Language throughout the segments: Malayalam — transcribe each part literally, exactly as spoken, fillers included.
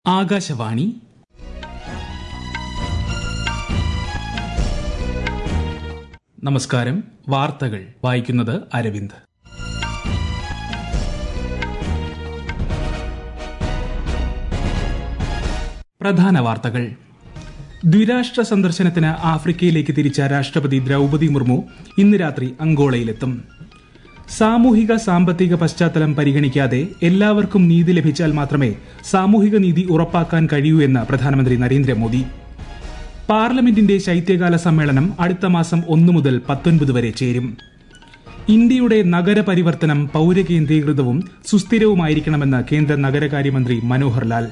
ആകാശവാണി നമസ്കാരം. വാർത്തകൾ വായിക്കുന്നത് അരവിന്ദ്. പ്രധാന വാർത്തകൾ. ദ്വിരാഷ്ട്ര സന്ദർശനത്തിന് ആഫ്രിക്കയിലേക്ക് തിരിച്ച രാഷ്ട്രപതി ദ്രൌപദി മുർമു ഇന്ന് രാത്രി അങ്കോളയിലെത്തും. സാമൂഹിക സാമ്പത്തിക പശ്ചാത്തലം പരിഗണിക്കാതെ എല്ലാവർക്കും നീതി ലഭിച്ചാൽ മാത്രമേ സാമൂഹിക നീതി ഉറപ്പാക്കാൻ കഴിയൂ എന്ന് പ്രധാനമന്ത്രി നരേന്ദ്രമോദി. പാർലമെന്റിന്റെ ശൈത്യകാല സമ്മേളനം അടുത്ത മാസം ഒന്ന് മുതൽ പത്തൊൻപത് വരെ ചേരും. ഇന്ത്യയുടെ നഗരപരിവർത്തനം പൌരകേന്ദ്രീകൃതവും സുസ്ഥിരവുമായിരിക്കണമെന്ന് കേന്ദ്ര നഗരകാര്യമന്ത്രി മനോഹർ ലാൽ.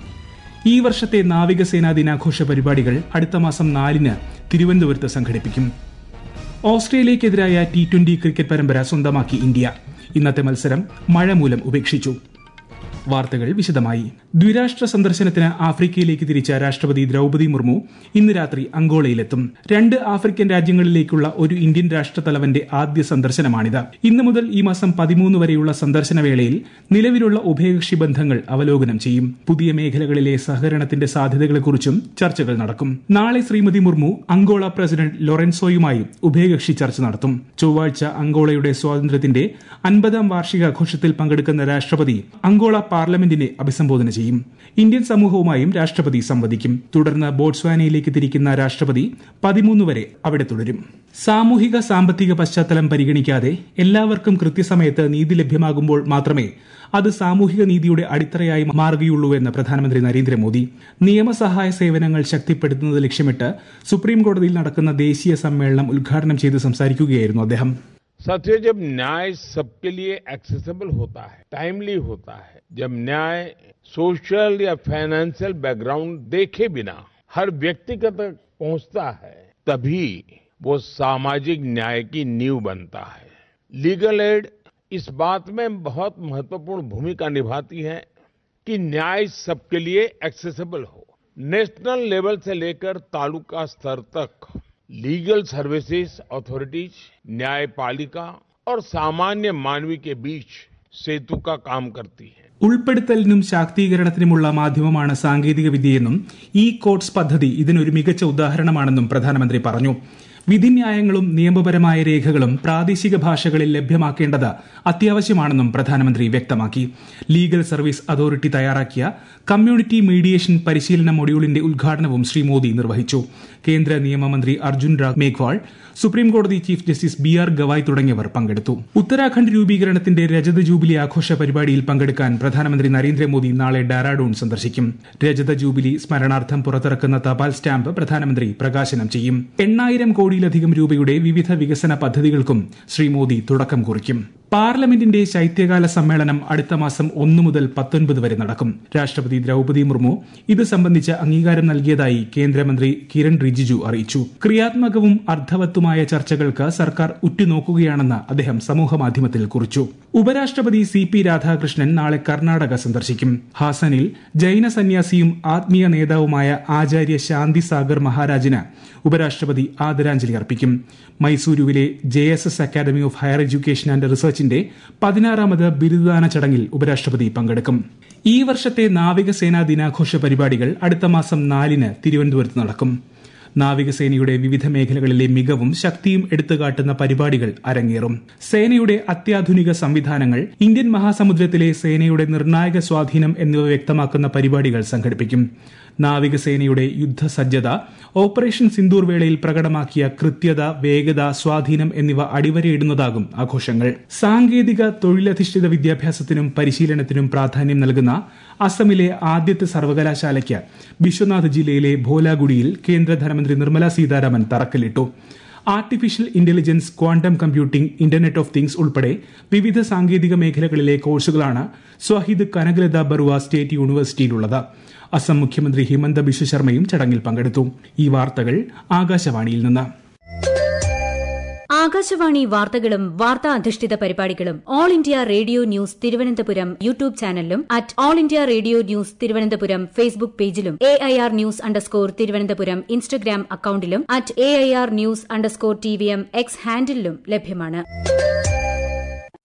ഈ വർഷത്തെ നാവികസേനാ ദിനാഘോഷ പരിപാടികൾ അടുത്ത മാസം നാലിന് തിരുവനന്തപുരത്ത് സംഘടിപ്പിക്കും. ഓസ്ട്രേലിയക്കെതിരായ ടി ട്വന്റി ക്രിക്കറ്റ് പരമ്പര സ്വന്തമാക്കി ഇന്ത്യ. ഇന്നത്തെ മത്സരം മഴ മൂലം ഉപേക്ഷിച്ചു. വാർത്തകൾ വിശദമായി. ദ്വിരാഷ്ട്ര സന്ദർശനത്തിന് ആഫ്രിക്കയിലേക്ക് തിരിച്ച രാഷ്ട്രപതി ദ്രൌപദി മുർമു ഇന്ന് രാത്രി അങ്കോളയിലെത്തും. രണ്ട് ആഫ്രിക്കൻ രാജ്യങ്ങളിലേക്കുള്ള ഒരു ഇന്ത്യൻ രാഷ്ട്രതലവന്റെ ആദ്യ സന്ദർശനമാണിത്. ഇന്നു മുതൽ ഈ മാസം പതിമൂന്ന് വരെയുള്ള സന്ദർശന വേളയിൽ നിലവിലുള്ള ഉഭയകക്ഷി ബന്ധങ്ങൾ അവലോകനം ചെയ്യും. പുതിയ മേഖലകളിലെ സഹകരണത്തിന്റെ സാധ്യതകളെക്കുറിച്ചും ചർച്ചകൾ നടക്കും. നാളെ ശ്രീമതി മുർമു അങ്കോള പ്രസിഡന്റ് ലൊറൻസോയുമായി ഉഭയകക്ഷി ചർച്ച നടത്തും. ചൊവ്വാഴ്ച അങ്കോളയുടെ സ്വാതന്ത്ര്യത്തിന്റെ അൻപതാം വാർഷികാഘോഷത്തിൽ പങ്കെടുക്കുന്ന രാഷ്ട്രപതി അങ്കോള പാർലമെന്റിനെ അഭിസംബോധന ചെയ്യും. ഇന്ത്യൻ സമൂഹവുമായും രാഷ്ട്രപതി സംവദിക്കും. തുടർന്ന് ബോട്സ്വാനയിലേക്ക് തിരിക്കുന്ന രാഷ്ട്രപതി പതിമൂന്ന് വരെ അവിടെ തുടരും. സാമൂഹിക സാമ്പത്തിക പശ്ചാത്തലം പരിഗണിക്കാതെ എല്ലാവർക്കും കൃത്യസമയത്ത് നീതി ലഭ്യമാകുമ്പോൾ മാത്രമേ അത് സാമൂഹിക നീതിയുടെ അടിത്തറയായി മാറുകയുള്ളൂവെന്ന് പ്രധാനമന്ത്രി നരേന്ദ്രമോദി. നിയമസഹായ സേവനങ്ങൾ ശക്തിപ്പെടുത്തുന്നത് ലക്ഷ്യമിട്ട് സുപ്രീംകോടതിയിൽ നടക്കുന്ന ദേശീയ സമ്മേളനം ഉദ്ഘാടനം ചെയ്ത് സംസാരിക്കുകയായിരുന്നു അദ്ദേഹം. साथियों, जब न्याय सबके लिए एक्सेसिबल होता है, टाइमली होता है, जब न्याय सोशल या फाइनेंशियल बैकग्राउंड देखे बिना हर व्यक्ति तक पहुंचता है, तभी वो सामाजिक न्याय की नींव बनता है. लीगल एड इस बात में बहुत महत्वपूर्ण भूमिका निभाती है कि न्याय सबके लिए एक्सेसिबल हो. नेशनल लेवल से लेकर तालुका स्तर तक लीगल सर्विसेज अथॉरिटीज, न्यायपालिका और सामान्य मानवी के बीच सेतु का काम करती है. ഉൾപ്പെടുത്തലിനും ശാക്തീകരണത്തിനുമുള്ള മാധ്യമമാണ് സാങ്കേതിക വിദ്യയെന്നും ഇ കോർട്സ് പദ്ധതി ഇതിനൊരു മികച്ച ഉദാഹരണമാണെന്നും പ്രധാനമന്ത്രി പറഞ്ഞു. വിധിന്യായങ്ങളും നിയമപരമായ രേഖകളും പ്രാദേശിക ഭാഷകളിൽ ലഭ്യമാക്കേണ്ടത് അത്യാവശ്യമാണെന്നും പ്രധാനമന്ത്രി വ്യക്തമാക്കി. ലീഗൽ സർവീസ് അതോറിറ്റി തയ്യാറാക്കിയ കമ്മ്യൂണിറ്റി മീഡിയേഷൻ പരിശീലന മൊഡ്യൂളിന്റെ ഉദ്ഘാടനവും ശ്രീ മോദി നിർവഹിച്ചു. കേന്ദ്ര നിയമമന്ത്രി അർജുൻ രാം മേഘ്വാൾ, സുപ്രീംകോടതി chief justice B R Gavai തുടങ്ങിയവർ പങ്കെടുത്തു. ഉത്തരാഖണ്ഡ് രൂപീകരണത്തിന്റെ രജത ജൂബിലി ആഘോഷ പരിപാടിയിൽ പങ്കെടുക്കാൻ പ്രധാനമന്ത്രി നരേന്ദ്രമോദി നാളെ ഡെറാഡൂൺ സന്ദർശിക്കും. രജത ജൂബിലി സ്മരണാർത്ഥം പുറത്തിറക്കുന്ന തപാൽ സ്റ്റാമ്പ് പ്രധാനമന്ത്രി പ്രകാശനം ചെയ്യും. എണ്ണായിരം കോടിയിലധികം രൂപയുടെ വിവിധ വികസന പദ്ധതികൾക്കും ശ്രീ മോദി തുടക്കം കുറിക്കും. പാർലമെന്റിന്റെ ശൈത്യകാല സമ്മേളനം അടുത്ത മാസം ഒന്ന് മുതൽ പത്തൊൻപത് വരെ നടക്കും. രാഷ്ട്രപതി ദ്രൌപദി മുർമു ഇത് സംബന്ധിച്ച് അംഗീകാരം നൽകിയതായി കേന്ദ്രമന്ത്രി കിരൺ റിജിജു അറിയിച്ചു. ക്രിയാത്മകവും അർത്ഥവത്തുമായ ചർച്ചകൾക്ക് സർക്കാർ ഉറ്റുനോക്കുകയാണെന്ന് അദ്ദേഹം സമൂഹമാധ്യമത്തിൽ കുറിച്ചു. ഉപരാഷ്ട്രപതി സി പി രാധാകൃഷ്ണൻ നാളെ കർണാടക സന്ദർശിക്കും. ഹാസനിൽ ജൈന സന്യാസിയും ആത്മീയ നേതാവുമായ ആചാര്യ ശാന്തി സാഗർ മഹാരാജിന് ഉപരാഷ്ട്രപതി ആദരാഞ്ജലി അർപ്പിക്കും. മൈസൂരുവിലെ J S S academy of higher education and റിസർച്ചിന്റെ പതിനാറാമത് ബിരുദദാന ചടങ്ങിൽ ഉപരാഷ്ട്രപതി പങ്കെടുക്കും. ഈ വർഷത്തെ നാവികസേനാ ദിനാഘോഷ പരിപാടികൾ അടുത്ത മാസം നാലിന് തിരുവനന്തപുരത്ത് നടക്കും. നാവികസേനയുടെ വിവിധ മേഖലകളിലെ മികവും ശക്തിയും എടുത്തുകാട്ടുന്ന പരിപാടികൾ അരങ്ങേറും. സേനയുടെ അത്യാധുനിക സംവിധാനങ്ങൾ, ഇന്ത്യൻ മഹാസമുദ്രത്തിലെ സേനയുടെ നിർണായക സ്വാധീനം എന്നിവ വ്യക്തമാക്കുന്ന പരിപാടികൾ സംഘടിപ്പിക്കും. നാവികസേനയുടെ യുദ്ധസജ്ജത, ഓപ്പറേഷൻ സിന്ദൂർ വേളയിൽ പ്രകടമാക്കിയ കൃത്യത, വേഗത, സ്വാധീനം എന്നിവ അടിവരയിടുന്നതാകും ആഘോഷങ്ങൾ. സാങ്കേതിക തൊഴിലധിഷ്ഠിത വിദ്യാഭ്യാസത്തിനും പരിശീലനത്തിനും പ്രാധാന്യം നൽകുന്ന അസമിലെ ആദ്യത്തെ സർവകലാശാലയ്ക്ക് ബിശ്വനാഥ് ജില്ലയിലെ ഭോലാഗുഡിയിൽ കേന്ദ്ര ധനമന്ത്രി നിർമ്മല സീതാരാമൻ തറക്കല്ലിട്ടു. Artificial intelligence, quantum computing, internet of things ഉൾപ്പെടെ വിവിധ സാങ്കേതിക മേഖലകളിലെ കോഴ്സുകളാണ് സ്വഹിദ് കനകലത ബറുവ സ്റ്റേറ്റ് യൂണിവേഴ്സിറ്റിയിലുള്ളത്. അസം മുഖ്യമന്ത്രി ഹിമന്ത ബിശ്വ ശർമ്മയും ചടങ്ങിൽ പങ്കെടുത്തു. ഈ വാർത്തകൾ ആകാശവാണിയിൽ നിന്ന്. ആകാശവാണി വാർത്തകളും വാർത്താ അധിഷ്ഠിത പരിപാടികളും all India radio news Thiruvananthapuram YouTube ചാനലിലും at all India radio news Thiruvananthapuram Facebook പേജിലും A I R news underscore Thiruvananthapuram Instagram അക്കൌണ്ടിലും at A I R news underscore T V M X ഹാൻഡിലും ലഭ്യമാണ്.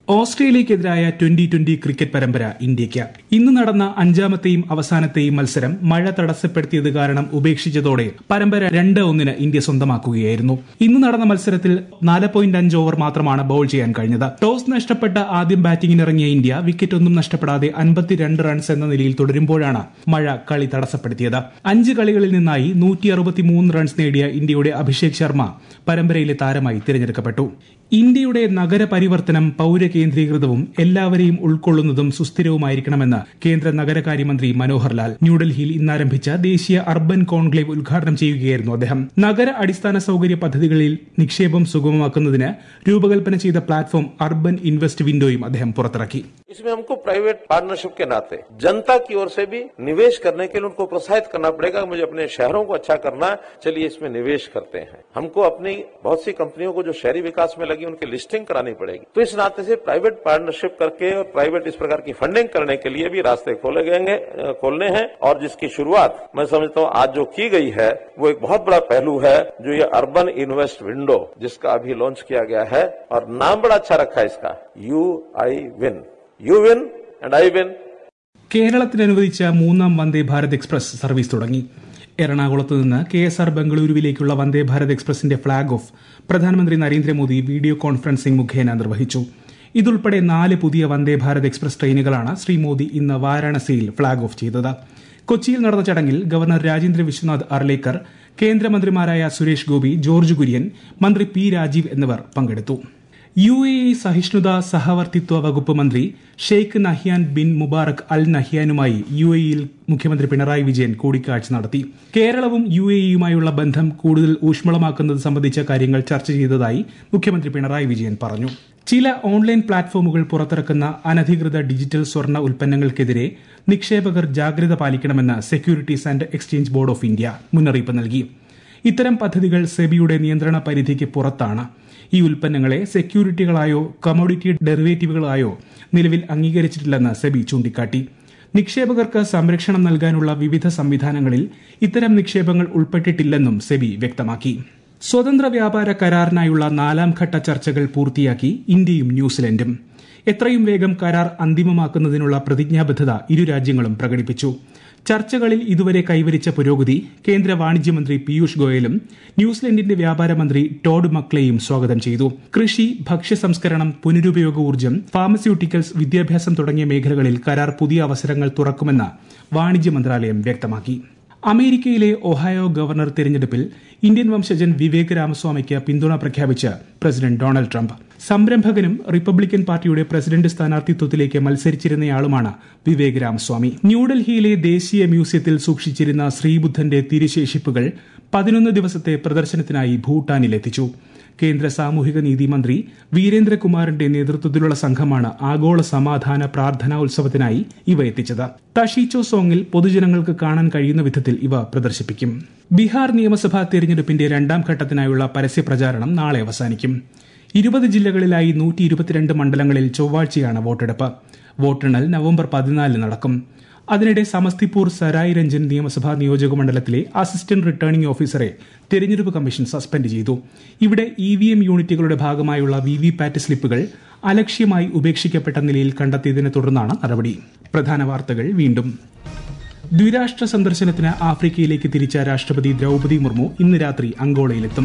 ഓസ്ട്രേലിയക്കെതിരായ ട്വന്റി ട്വന്റി ക്രിക്കറ്റ് പരമ്പര ഇന്ത്യയ്ക്ക് ഇന്ന് നടന്ന അഞ്ചാമത്തെയും അവസാനത്തെയും മത്സരം മഴ തടസ്സപ്പെടുത്തിയത് കാരണം ഉപേക്ഷിച്ചതോടെ പരമ്പര രണ്ട് ഒന്നിന് ഇന്ത്യ സ്വന്തമാക്കുകയായിരുന്നു. ഇന്ന് നടന്ന മത്സരത്തിൽ നാല് പോയിന്റ് അഞ്ച് ഓവർ മാത്രമാണ് ബൌൾ ചെയ്യാൻ കഴിഞ്ഞത്. ടോസ് നഷ്ടപ്പെട്ട ആദ്യം ബാറ്റിംഗിനിറങ്ങിയ ഇന്ത്യ വിക്കറ്റ് ഒന്നും നഷ്ടപ്പെടാതെ അൻപത്തിരണ്ട് റൺസ് എന്ന നിലയിൽ തുടരുമ്പോഴാണ് മഴ കളി തടസ്സപ്പെടുത്തിയത്. അഞ്ച് കളികളിൽ നിന്നായി നൂറ്റി അറുപത്തിമൂന്ന് റൺസ് നേടിയ ഇന്ത്യയുടെ അഭിഷേക് ശർമ്മ പരമ്പരയിലെ താരമായി തിരഞ്ഞെടുക്കപ്പെട്ടു. ഇന്ത്യയുടെ നഗരപരിവർത്തനം പൌരകേന്ദ്രീകൃതവും എല്ലാവരെയും ഉൾക്കൊള്ളുന്നതും സുസ്ഥിരവുമായിരിക്കണമെന്ന് കേന്ദ്ര നഗരകാര്യമന്ത്രി മനോഹർ ലാൽ ന്യൂഡൽഹിയിൽ ഇന്നാരംഭിച്ച ദേശീയ അർബൻ കോൺക്ലേവ് ഉദ്ഘാടനം ചെയ്യുകയായിരുന്നു അദ്ദേഹം. നഗര അടിസ്ഥാന സൌകര്യ പദ്ധതികളിൽ നിക്ഷേപം സുഗമമാക്കുന്നതിന് രൂപകൽപ്പന ചെയ്ത പ്ലാറ്റ്ഫോം അർബൻ ഇൻവെസ്റ്റ് വിൻഡോയും അദ്ദേഹം പുറത്തിറക്കി. इसमें हमको प्राइवेट पार्टनरशिप के नाते जनता की ओर से भी निवेश करने के लिए उनको प्रोत्साहित करना पड़ेगा. मुझे अपने शहरों को अच्छा करना, चलिए इसमें निवेश करते हैं. हमको अपनी बहुत सी कंपनियों को जो शहरी विकास में लगी उनकी लिस्टिंग करानी पड़ेगी. तो इस नाते से प्राइवेट पार्टनरशिप करके और प्राइवेट इस प्रकार की फंडिंग करने के लिए भी रास्ते खोले गए खोलने हैं. और जिसकी शुरुआत मैं समझता हूँ आज जो की गई है वो एक बहुत बड़ा पहलू है, जो ये अर्बन इन्वेस्ट विंडो जिसका अभी लॉन्च किया गया है, और नाम बड़ा अच्छा रखा है इसका, U I win. U win and I win. കേരളത്തിന് അനുവദിച്ച മൂന്നാം വന്ദേ ഭാരത് എക്സ്പ്രസ് സർവീസ് തുടങ്ങി. എറണാകുളത്ത് നിന്ന് K S R ബംഗളൂരുവിലേക്കുള്ള Vande Bharat എക്സ്പ്രസിന്റെ flag off പ്രധാനമന്ത്രി നരേന്ദ്രമോദി വീഡിയോ കോൺഫറൻസിംഗ് മുഖേന നിർവഹിച്ചു. ഇതുൾപ്പെടെ നാല് പുതിയ വന്ദേ ഭാരത് എക്സ്പ്രസ് ട്രെയിനുകളാണ് ശ്രീ മോദി ഇന്ന് വാരാണസിയിൽ ഫ്ളാഗ് ഓഫ് ചെയ്തത്. കൊച്ചിയിൽ നടന്ന ചടങ്ങിൽ ഗവർണർ രാജേന്ദ്ര വിശ്വനാഥ് അർലേക്കർ, കേന്ദ്രമന്ത്രിമാരായ സുരേഷ് ഗോപി, ജോർജ് കുര്യൻ, മന്ത്രി പി രാജീവ് എന്നിവർ പങ്കെടുത്തു. യു എ ഇ സഹിഷ്ണുത സഹവർത്തിത്വ വകുപ്പ് മന്ത്രി Sheikh Nahyan bin Mubarak Al നഹ്യാനുമായി യു എ ഇയിൽ മുഖ്യമന്ത്രി പിണറായി വിജയൻ കൂടിക്കാഴ്ച നടത്തി. കേരളവും യു എ ഇയുമായുള്ള ബന്ധം കൂടുതൽ ഊഷ്മളമാക്കുന്നത് സംബന്ധിച്ച കാര്യങ്ങൾ ചർച്ച ചെയ്തതായി മുഖ്യമന്ത്രി പിണറായി വിജയൻ പറഞ്ഞു. ചില ഓൺലൈൻ പ്ലാറ്റ്ഫോമുകൾ പുറത്തിറക്കുന്ന അനധികൃത ഡിജിറ്റൽ സ്വർണ്ണ ഉൽപ്പന്നങ്ങൾക്കെതിരെ നിക്ഷേപകർ ജാഗ്രത പാലിക്കണമെന്ന് securities and exchange board of India മുന്നറിയിപ്പ് നൽകി. ഇത്തരം പദ്ധതികൾ സെബിയുടെ നിയന്ത്രണ പരിധിക്ക് പുറത്താണ്. ഈ ഉൽപ്പന്നങ്ങളെ സെക്യൂരിറ്റികളായോ കമോഡിറ്റി ഡെറിവേറ്റീവുകളായോ നിലവിൽ അംഗീകരിച്ചിട്ടില്ലെന്ന് സെബി ചൂണ്ടിക്കാട്ടി. നിക്ഷേപകർക്ക് സംരക്ഷണം നൽകാനുള്ള വിവിധ സംവിധാനങ്ങളിൽ ഇത്തരം നിക്ഷേപങ്ങൾ ഉൾപ്പെട്ടിട്ടില്ലെന്നും സെബി വ്യക്തമാക്കി. സ്വതന്ത്ര വ്യാപാര കരാറിനായുള്ള നാലാം ഘട്ട ചർച്ചകൾ പൂർത്തിയാക്കി ഇന്ത്യയും ന്യൂസിലൻഡും. എത്രയും വേഗം കരാർ അന്തിമമാക്കുന്നതിനുള്ള പ്രതിജ്ഞാബദ്ധത ഇരു രാജ്യങ്ങളും പ്രകടിപ്പിച്ചു. ചർച്ചകളിൽ ഇതുവരെ കൈവരിച്ച പുരോഗതി കേന്ദ്ര വാണിജ്യമന്ത്രി പീയൂഷ് ഗോയലും ന്യൂസിലൻഡിന്റെ വ്യാപാര മന്ത്രി ടോഡ് മക്ലെയും സ്വാഗതം ചെയ്തു. കൃഷി, ഭക്ഷ്യ സംസ്കരണം, പുനരുപയോഗ ഊർജ്ജം, ഫാർമസ്യൂട്ടിക്കൽസ്, വിദ്യാഭ്യാസം തുടങ്ങിയ മേഖലകളിൽ കരാർ പുതിയ അവസരങ്ങൾ തുറക്കുമെന്ന് വാണിജ്യ മന്ത്രാലയം വ്യക്തമാക്കി. അമേരിക്കയിലെ ഒഹായോ ഗവർണർ തെരഞ്ഞെടുപ്പിൽ ഇന്ത്യൻ വംശജൻ വിവേക് രാമസ്വാമിക്ക് പിന്തുണ പ്രഖ്യാപിച്ച് പ്രസിഡന്റ് ഡൊണാൾഡ് ട്രംപ്. സംരംഭകനും റിപ്പബ്ലിക്കൻ പാർട്ടിയുടെ പ്രസിഡന്റ് സ്ഥാനാർത്ഥിത്വത്തിലേക്ക് മത്സരിച്ചിരുന്നയാളുമാണ് വിവേക് രാമസ്വാമി. ന്യൂഡൽഹിയിലെ ദേശീയ മ്യൂസിയത്തിൽ സൂക്ഷിച്ചിരുന്ന ശ്രീബുദ്ധന്റെ തിരുശേഷിപ്പുകൾ പതിനൊന്ന് ദിവസത്തെ പ്രദർശനത്തിനായി ഭൂട്ടാനിലെത്തിച്ചു. കേന്ദ്ര സാമൂഹിക നീതി മന്ത്രി വീരേന്ദ്രകുമാറിന്റെ നേതൃത്വത്തിലുള്ള സംഘമാണ് ആഗോള സമാധാന പ്രാർത്ഥനാ ഉത്സവത്തിനായി ഇവ എത്തിച്ചത്. തഷീച്ചോ സോങ്ങിൽ പൊതുജനങ്ങൾക്ക് കാണാൻ കഴിയുന്ന വിധത്തിൽ ഇവ പ്രദർശിപ്പിക്കും. ബീഹാർ നിയമസഭാ തെരഞ്ഞെടുപ്പിന്റെ രണ്ടാം ഘട്ടത്തിനായുള്ള പരസ്യ പ്രചാരണം നാളെ അവസാനിക്കും. ഇരുപത് ജില്ലകളിലായി നൂറ്റി ഇരുപത്തിരണ്ട് മണ്ഡലങ്ങളിൽ ചൊവ്വാഴ്ചയാണ് വോട്ടെടുപ്പ്. വോട്ടെണ്ണൽ നവംബർ പതിനാലിന് നടക്കും. അതിനിടെ സമസ്തിപൂർ സരായ് രഞ്ജൻ നിയമസഭാ നിയോജക മണ്ഡലത്തിലെ അസിസ്റ്റന്റ് റിട്ടേണിംഗ് ഓഫീസറെ തെരഞ്ഞെടുപ്പ് കമ്മീഷൻ സസ്പെൻഡ് ചെയ്തു. ഇവിടെ ഇ വി എം യൂണിറ്റുകളുടെ ഭാഗമായുള്ള വി വി പാറ്റ് സ്ലിപ്പുകൾ അലക്ഷ്യമായി ഉപേക്ഷിക്കപ്പെട്ട നിലയിൽ കണ്ടെത്തിയതിനെ തുടർന്നാണ് നടപടി. പ്രധാന വാർത്തകൾ വീണ്ടും. ദ്വിരാഷ്ട്ര സന്ദർശനത്തിന് ആഫ്രിക്കയിലേക്ക് തിരിച്ച രാഷ്ട്രപതി ദ്രൌപദി മുർമു ഇന്ന് രാത്രി അങ്കോളയിലെത്തും.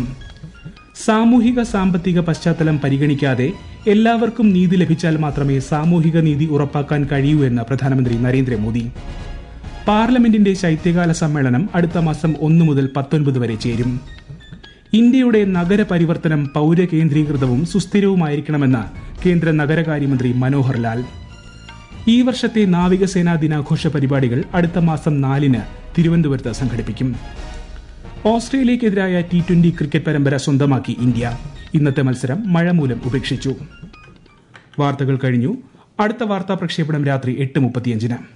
സാമൂഹിക സാമ്പത്തിക പശ്ചാത്തലം പരിഗണിക്കാതെ എല്ലാവർക്കും നീതി ലഭിച്ചാൽ മാത്രമേ സാമൂഹിക നീതി ഉറപ്പാക്കാൻ കഴിയൂ എന്ന് പ്രധാനമന്ത്രി നരേന്ദ്രമോദി. പാർലമെന്റിന്റെ ശൈത്യകാല സമ്മേളനം അടുത്ത മാസം ഒന്ന് മുതൽ പത്തൊൻപത് വരെ ചേരും. ഇന്ത്യയുടെ നഗരപരിവർത്തനം പൌരകേന്ദ്രീകൃതവും സുസ്ഥിരവുമായിരിക്കണമെന്ന് കേന്ദ്ര നഗരകാര്യമന്ത്രി മനോഹർ ലാൽ. ഈ വർഷത്തെ നാവികസേനാ ദിനാഘോഷ പരിപാടികൾ അടുത്ത മാസം നാലിന് തിരുവനന്തപുരത്ത് സംഘടിപ്പിക്കും. ഓസ്ട്രേലിയക്കെതിരായ ടി ട്വന്റി ക്രിക്കറ്റ് പരമ്പര സ്വന്തമാക്കി ഇന്ത്യ. ഇന്നത്തെ മത്സരം മഴ മൂലം ഉപേക്ഷിച്ചു. വാർത്തകൾ കഴിഞ്ഞു. അടുത്ത വാർത്താ പ്രക്ഷേപണം രാത്രി എട്ട് മുപ്പത്തിയഞ്ചിന്.